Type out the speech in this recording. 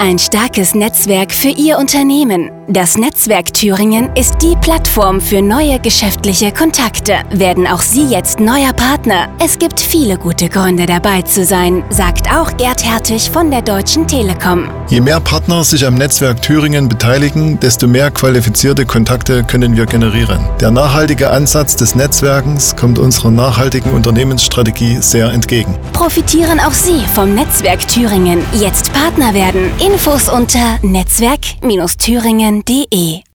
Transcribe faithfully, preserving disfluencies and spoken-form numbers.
Ein starkes Netzwerk für Ihr Unternehmen. Das Netzwerk Thüringen ist die Plattform für neue geschäftliche Kontakte. Werden auch Sie jetzt neuer Partner? Es gibt viele gute Gründe dabei zu sein, sagt auch Gerd Hertig von der Deutschen Telekom. Je mehr Partner sich am Netzwerk Thüringen beteiligen, desto mehr qualifizierte Kontakte können wir generieren. Der nachhaltige Ansatz des Netzwerkens kommt unserer nachhaltigen Unternehmensstrategie sehr entgegen. Profitieren auch Sie vom Netzwerk Thüringen. Jetzt Partner werden. Infos unter netzwerk Bindestrich thüringen punkt de